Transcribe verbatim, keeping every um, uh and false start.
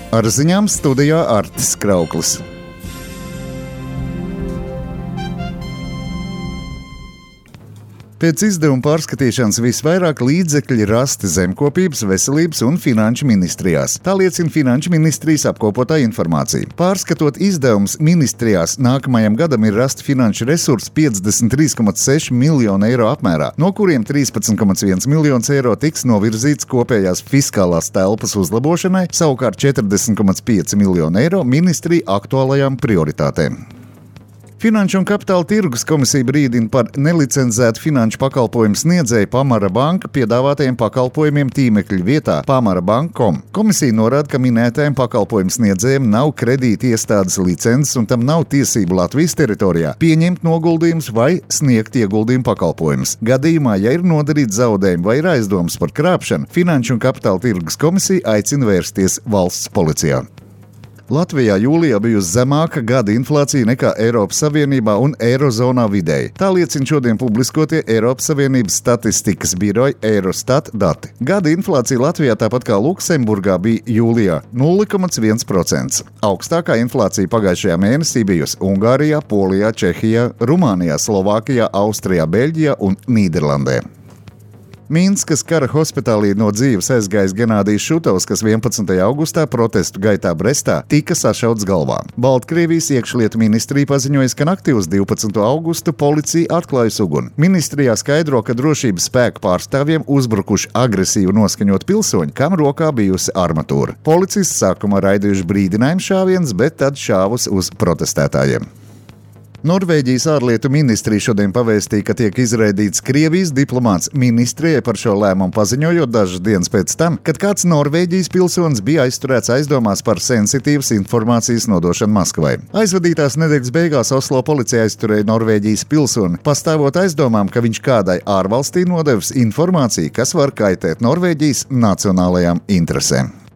Ar ziņām studijā Artis Krauklis. Pēc izdevuma pārskatīšanas visvairāk līdzekļi rasti zemkopības, veselības un finanšu ministrijās. Tā liecina Finanšu ministrijas apkopotā informācija. Pārskatot izdevumus ministrijās, nākamajam gadam ir rasti finanšu resursi piecdesmit trīs komats seši miljonu eiro apmērā, no kuriem trīspadsmit komats viens miljonus eiro tiks novirzīts kopējās fiskālās telpas uzlabošanai, savukārt četrdesmit komats pieci miljonu eiro ministriju aktuālajām prioritātēm. Finanšu un kapitāla tirgus komisija brīdina par nelicenzētu finanšu pakalpojumu sniedzēju Pamara banka piedāvātajiem pakalpojumiem tīmekļa vietā pamara banka punkts com. Komisija norāda, ka minētajiem pakalpojumu sniedzējiem nav kredīti iestādes licences un tam nav tiesību Latvijas teritorijā pieņemt noguldījumus vai sniegt ieguldījumu pakalpojumus. Gadījumā, ja ir nodarīts zaudējumi vai ir aizdomas par krāpšanu, Finanšu un kapitāla tirgus komisija aicina vērsties valsts policijā. Latvijā jūlijā bijusi zemāka gada inflācija nekā Eiropas Savienībā un Eirozonā vidēji. Tā liecina šodien publiskotie Eiropas Savienības statistikas biroja Eurostat dati. Gada inflācija Latvijā, tāpat kā Luksemburgā, bija jūlijā nulle komats viens procents. Augstākā inflācija pagājušajā mēnesī bijusi Ungārijā, Polijā, Čehijā, Rumānijā, Slovākijā, Austrijā, Beļģijā un Nīderlandē. Minskas kara hospitālī no dzīves aizgājis Genādijs Šutovs, kas vienpadsmitajā augustā protestu gaitā Brestā tika sašauts galvā. Baltkrievijas iekšlietu ministrija paziņoja, ka naktī uz divpadsmito augustu policija atklājusi uguni. Ministrijā skaidro, ka drošības spēku pārstāvjiem uzbrukuši agresīvi noskaņot pilsoņi, kam rokā bijusi armatūra. Policists sākumā raidījuši brīdinājumu šāviens, bet tad šāvus uz protestētājiem. Norvēģijas ārlietu ministrija šodien pavēstīja, ka tiek izraidīts Krievijas diplomāts. Ministrijai par šo lēmumu paziņojot dažas dienas pēc tam, kad kāds Norvēģijas pilsonis bija aizturēts aizdomās par sensitīvas informācijas nodošanu Maskavai. Aizvadītās nedēļas beigās Oslo policija aizturēja Norvēģijas pilsoni, pastāvot aizdomām, ka viņš kādai ārvalstī nodevis informāciju, kas var kaitēt Norvēģijas nacionālajām interesēm.